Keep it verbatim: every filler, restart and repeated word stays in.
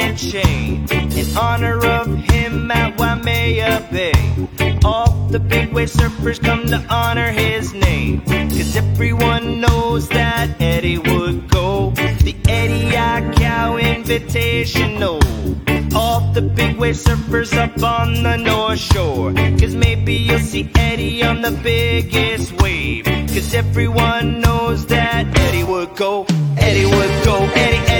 and chain in honor of him at Waimea Bay. All the big wave surfers come to honor his name, 'cause everyone knows that Eddie would go. The Eddie Aikau Invitational. All the big wave surfers up on the North Shore, 'cause maybe you'll see Eddie on the biggest wave. 'Cause everyone knows that Eddie would go, Eddie would go, Eddie,